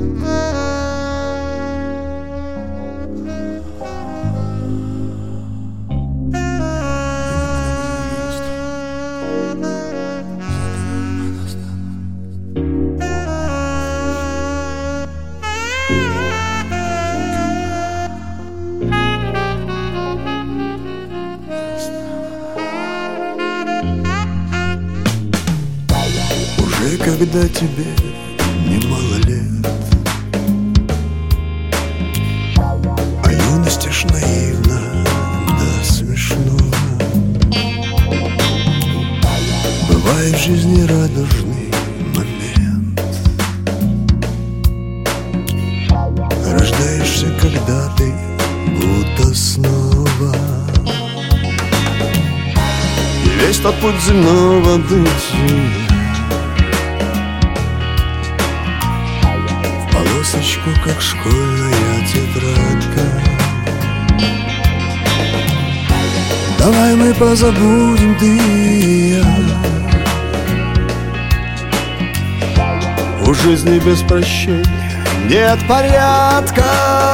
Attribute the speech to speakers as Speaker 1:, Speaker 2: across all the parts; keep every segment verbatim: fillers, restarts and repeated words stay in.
Speaker 1: Уже когда тебе немало лет, а юность аж наивна до смешного. Бывает в жизни радужный момент, рождаешься, когда ты будто снова. И весь тот путь земного бытия полосочку, как школьная тетрадка. Давай мы позабудем ты и я. У жизни без прощения нет порядка.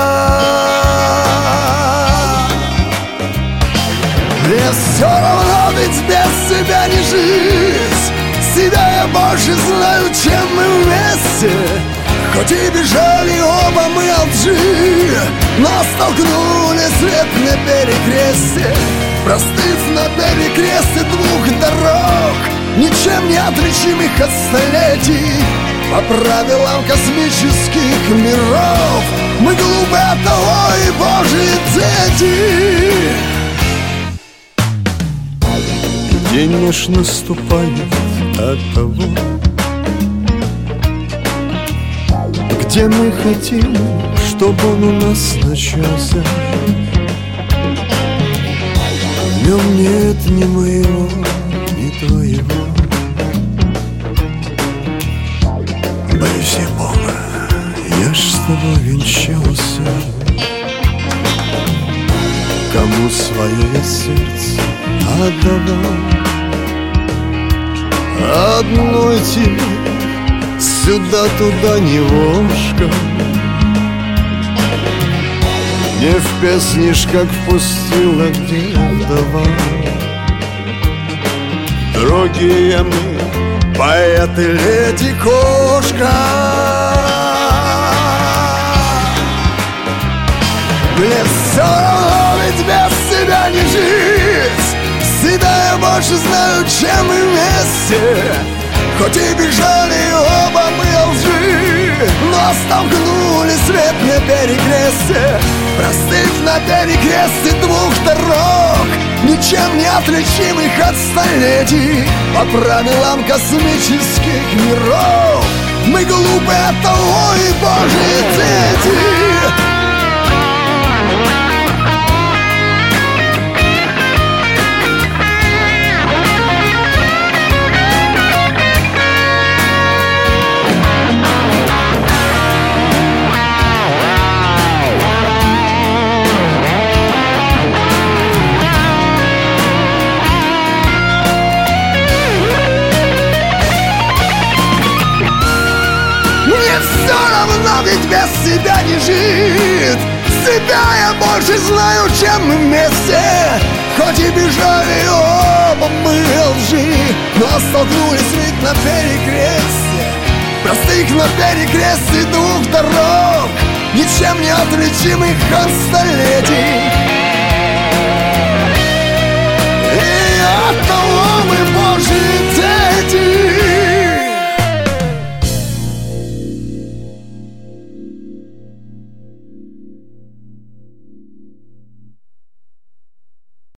Speaker 1: Мне все равно, ведь без тебя не жить. Себя я больше знаю, чем мы вместе. Хоть и бежали оба мы от лжи, но столкнулись век на перекресте. Простыв на перекресте двух дорог, ничем не отличимых от столетий, по правилам космических миров, мы глупы от того и Божьи дети. День наш наступает от того, где мы хотим, чтобы он у нас начался. В нем нет ни моего, ни твоего. Боюсь я Бога, я ж с тобой венчался. Кому свое я сердце отдавал, одной тебе сюда-туда невошка. Не в песнишках впустила, где вдова. Другие мы, поэты, леди кошка. Мне все равно, ведь без тебя не жить. Себя я больше знаю, чем мы вместе. Хоть и бежали оба мы от лжи, но столкнулись век на перекресте. Простыв на перекресте двух дорог, ничем не отличимых от столетий, по правилам космических миров, мы глупы от того и Божьи дети. Все равно, ведь без себя не жить. Себя я больше знаю, чем мы вместе. Хоть и бежали оба мы от лжи, но столкнулись ведь на перекресте. Простых на перекресте двух дорог, ничем не отличимых от столетий,